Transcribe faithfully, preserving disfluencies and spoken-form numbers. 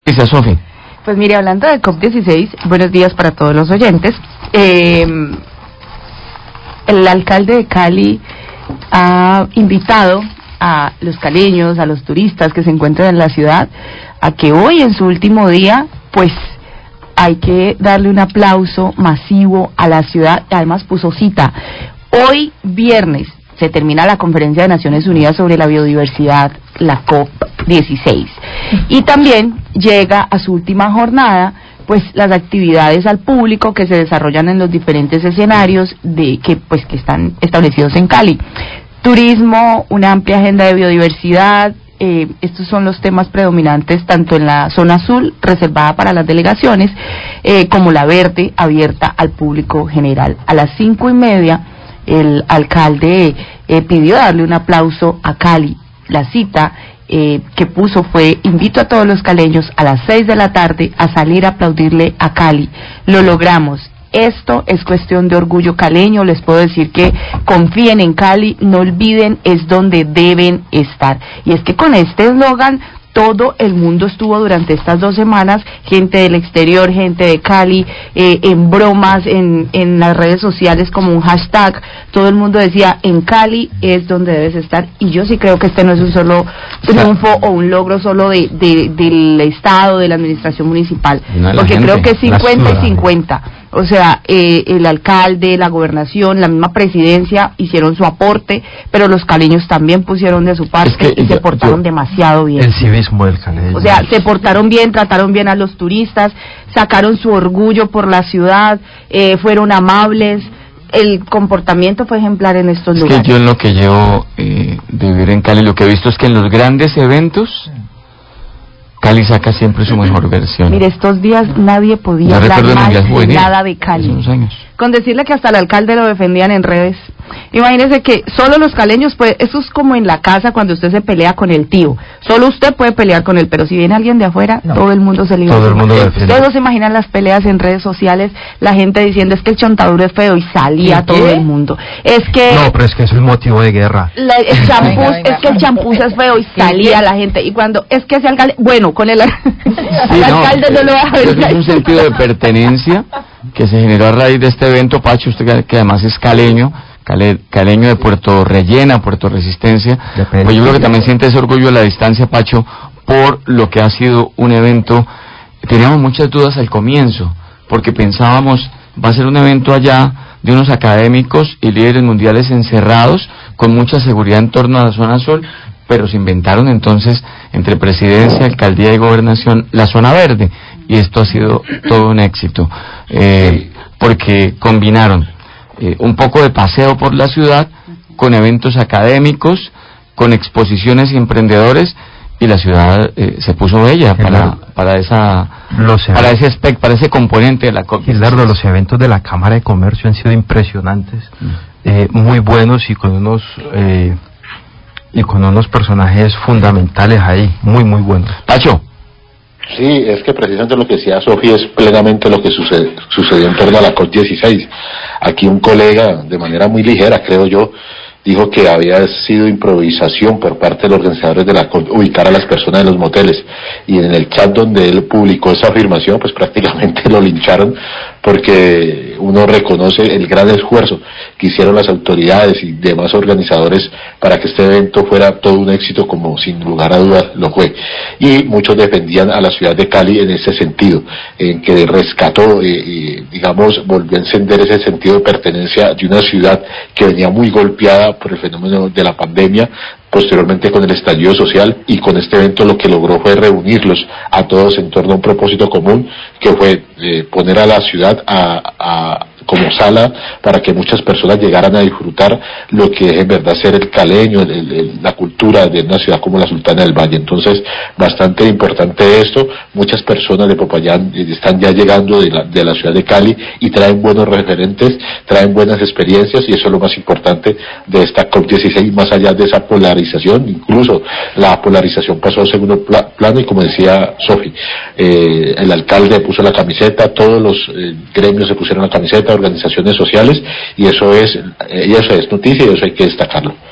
Dice Sofi. Pues mire, hablando de COP dieciséis, buenos días para todos los oyentes. Eh, el alcalde de Cali ha invitado a los caleños, a los turistas que se encuentran en la ciudad, a que hoy en su último día, pues hay que darle un aplauso masivo a la ciudad. Además puso cita. Hoy viernes se termina la Conferencia de Naciones Unidas sobre la Biodiversidad, la COP dieciséis, y también llega a su última jornada pues las actividades al público que se desarrollan en los diferentes escenarios de que pues que están establecidos en Cali. Turismo, una amplia agenda de biodiversidad, eh, estos son los temas predominantes tanto en la zona azul, reservada para las delegaciones, eh, como la verde, abierta al público general. A las cinco y media, el alcalde eh, pidió darle un aplauso a Cali. La cita eh, que puso fue: invito a todos los caleños a las seis de la tarde a salir a aplaudirle a Cali. Lo logramos. Esto es cuestión de orgullo caleño. Les puedo decir que confíen en Cali, no olviden, es donde deben estar. Y es que con este eslogan todo el mundo estuvo durante estas dos semanas, gente del exterior, gente de Cali, eh, en bromas, en, en las redes sociales como un hashtag, todo el mundo decía, en Cali es donde debes estar. Y yo sí creo que este no es un solo triunfo o un logro solo de, de del Estado, de la administración municipal, no, porque gente, creo que es cincuenta y cincuenta. O sea, eh, el alcalde, la gobernación, la misma presidencia hicieron su aporte, pero los caleños también pusieron de su parte, es que, y yo, se portaron yo, demasiado bien. El civismo del caleño. O sea, se portaron bien, trataron bien a los turistas, sacaron su orgullo por la ciudad, eh, fueron amables. El comportamiento fue ejemplar en estos es lugares. Que yo en lo que llevo eh, de vivir en Cali, lo que he visto es que en los grandes eventos Cali saca siempre su mejor versión. Mire, estos días nadie podía hablar mal nada de Cali. Con decirle que hasta el alcalde lo defendían en redes. Imagínese que solo los caleños, pues, eso es como en la casa cuando usted se pelea con el tío. Solo usted puede pelear con él, pero si viene alguien de afuera, no. todo el mundo se libera. Todo el mundo defiende. Ustedes no se imaginan las peleas en redes sociales, la gente diciendo es que el chontaduro es feo y salía todo el mundo. Es que... No, pero es que eso es motivo de guerra. La, el champús, es que el champús es feo y salía la gente. Y cuando, es que ese alcalde, bueno, con el, sí, el alcalde no, no lo va a ver. Es un sentido de pertenencia que se generó a raíz de este evento, Pacho, usted que además es caleño, cale, caleño de Puerto Rellena, Puerto Resistencia, pues yo creo que también siente ese orgullo a la distancia, Pacho, por lo que ha sido un evento. Teníamos muchas dudas al comienzo, porque pensábamos, va a ser un evento allá de unos académicos y líderes mundiales encerrados, con mucha seguridad en torno a la zona azul, pero se inventaron entonces, entre presidencia, alcaldía y gobernación, la zona verde, y esto ha sido todo un éxito, eh, porque combinaron eh, un poco de paseo por la ciudad, con eventos académicos, con exposiciones y emprendedores, y la ciudad eh, se puso bella para para esa los para ese aspecto, para ese componente de la COP. Claro, los eventos de la Cámara de Comercio han sido impresionantes, mm. eh, muy buenos y con unos... Eh, y con unos personajes fundamentales ahí, muy muy buenos. Pacho. Sí, es que precisamente lo que decía Sofía es plenamente lo que sucede, sucedió en torno a la COP dieciséis. Aquí un colega, de manera muy ligera, creo yo, dijo que había sido improvisación por parte de los organizadores de la COP ubicar a las personas en los moteles, y en el chat donde él publicó esa afirmación, pues prácticamente lo lincharon, porque uno reconoce el gran esfuerzo que hicieron las autoridades y demás organizadores para que este evento fuera todo un éxito, como sin lugar a dudas lo fue. Y muchos defendían a la ciudad de Cali en ese sentido, en que rescató, eh, eh, digamos, volvió a encender ese sentido de pertenencia de una ciudad que venía muy golpeada por el fenómeno de la pandemia, posteriormente con el estallido social, y con este evento lo que logró fue reunirlos a todos en torno a un propósito común, que fue eh, poner a la ciudad a, a como sala para que muchas personas llegaran a disfrutar lo que es en verdad ser el caleño, el, el, la cultura de una ciudad como la Sultana del Valle. Entonces, bastante importante esto. Muchas personas de Popayán están ya llegando de la, de la ciudad de Cali y traen buenos referentes, traen buenas experiencias, y eso es lo más importante de esta COP dieciséis, más allá de esa polarización. Incluso la polarización pasó a segundo pla plano, y como decía Sofi, eh, el alcalde puso la camiseta, todos los eh, gremios se pusieron la camiseta, organizaciones sociales, y eso es, y eso es noticia, y eso hay que destacarlo.